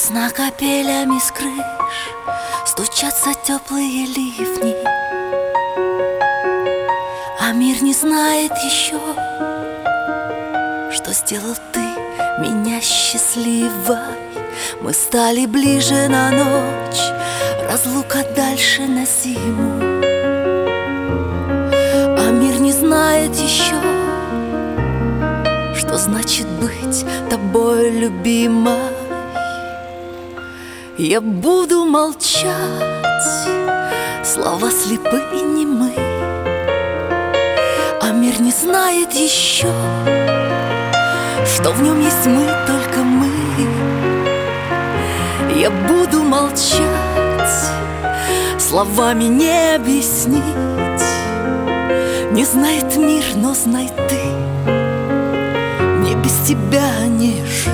Весна капелями с крыш, стучатся теплые ливни, а мир не знает еще, что сделал ты меня счастливой. Мы стали ближе на ночь, разлука дальше на зиму, а мир не знает еще, что значит быть тобой любимой. Я буду молчать, слова слепы и немы, а мир не знает еще, что в нем есть мы, только мы. Я буду молчать, словами не объяснить. Не знает мир, но знай ты, мне без тебя не жить.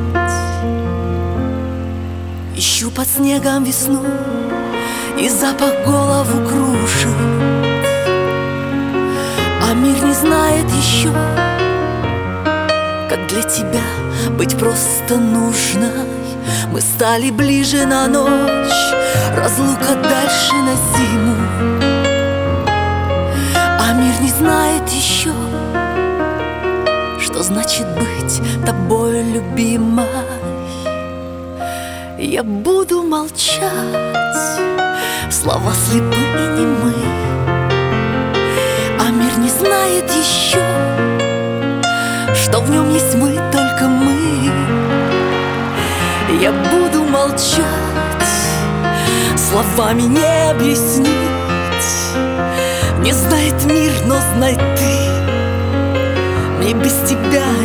Ищу под снегом весну, и запах голову кружит, а мир не знает еще, как для тебя быть просто нужной. Мы стали ближе на ночь, разлука дальше на зиму, а мир не знает еще, что значит быть тобой любимой. Я буду молчать, слова слепы и немы, а мир не знает еще, что в нем есть мы, только мы. Я буду молчать, словами не объяснить. Не знает мир, но знай ты, мне без тебя